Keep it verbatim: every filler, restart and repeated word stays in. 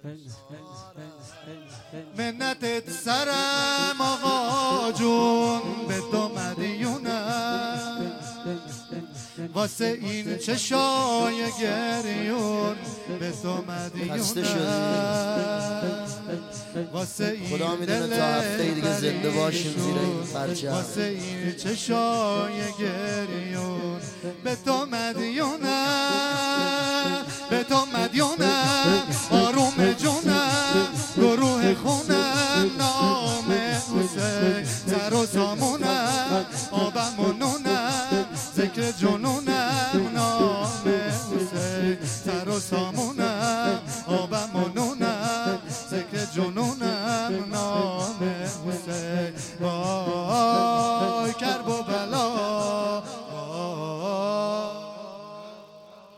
منتت سرم آقا جون به تو مدیونم، واسه این چشای گریون به تو مدیونم، واسه این خدا میدونه تا هفته دیگه زنده باشیم زیر این پرچم، واسه این چشای گریون به تو مدیونم، به تو مدیونم، آروم جونم، گروه خونم، نام حسین، سر و سامونم، آبم و نونم، ذکر جنونم، نام حسین، سر و سامونم.